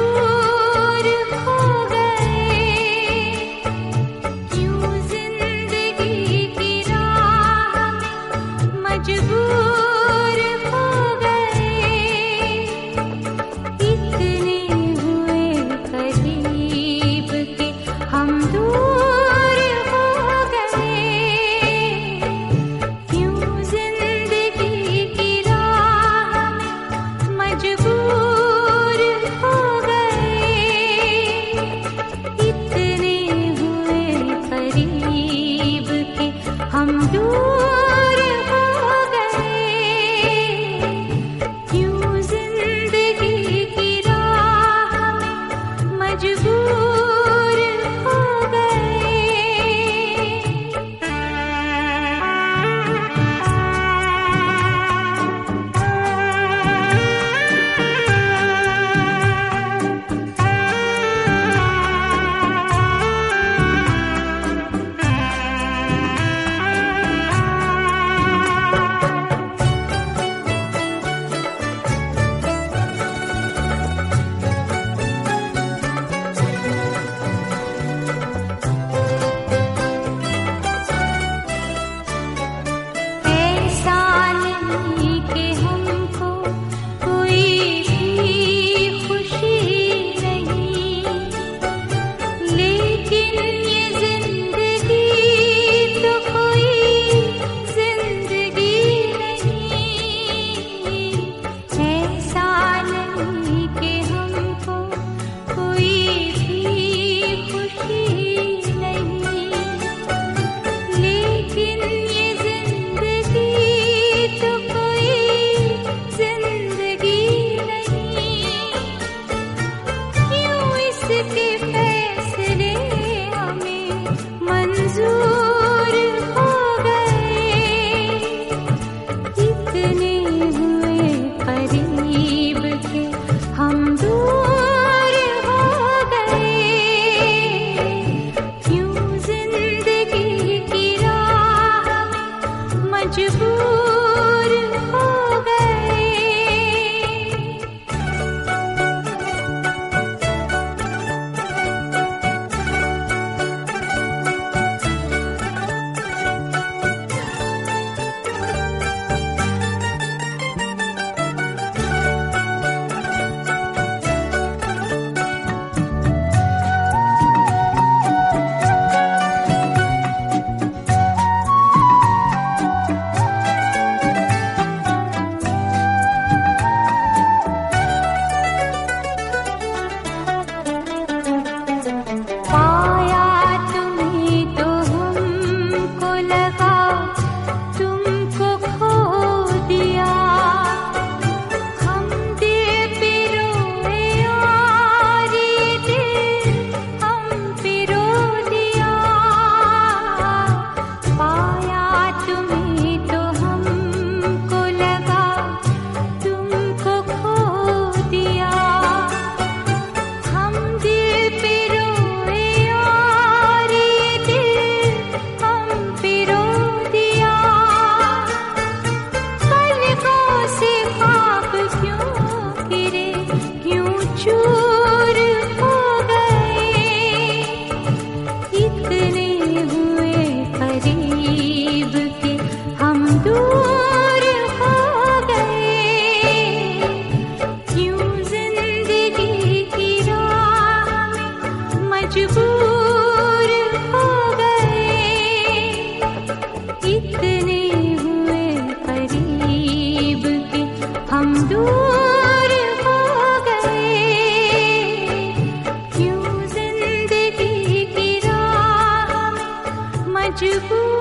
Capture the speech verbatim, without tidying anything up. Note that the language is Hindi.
मजबूर हो गए, क्यों जिंदगी की राह में मजबूर हो गए। इतने हुए करीब के हम दूर हो गए, क्यों जिंदगी की राह में मजबूर हो गए। इतने हुए करीब के हम दूर हो गए, क्यों जिंदगी की राह में मजबूर हो गए। ऐसा नहीं कि हमको कोई भी खुशी नहीं, लेकिन ये जिंदगी तो कोई जिंदगी नहीं। ऐसा नहीं कि हमको कोई भी खुशी नहीं, लेकिन ये जिंदगी तो कोई जिंदगी नहीं। क्यों इसके फैसले हमें मंजूर हो गए। इतने हुए करीब के हम दूर हो गए, क्यों जिंदगी की राह में मजबूर हो गए। पाया तुम्हें तो हमको लगा तुमको खो दिया, हम दिल पे रोए और ये दिल हम पे रो दिया। पाया तुम्हें तो हमको लगा तुमको खो दिया, हम दिल पे रोए और ये दिल हम पे रो दिया। पलकों से ख्वाब क्यों गिरे, क्यों चूर हो गए। इतने हुए करीब के हम दूर हो गए, क्यों जिंदगी की राह में मजबूर हो गए। इतने हुए करीब के हम दूर हो गए, क्यों जिंदगी की राह में मजबूर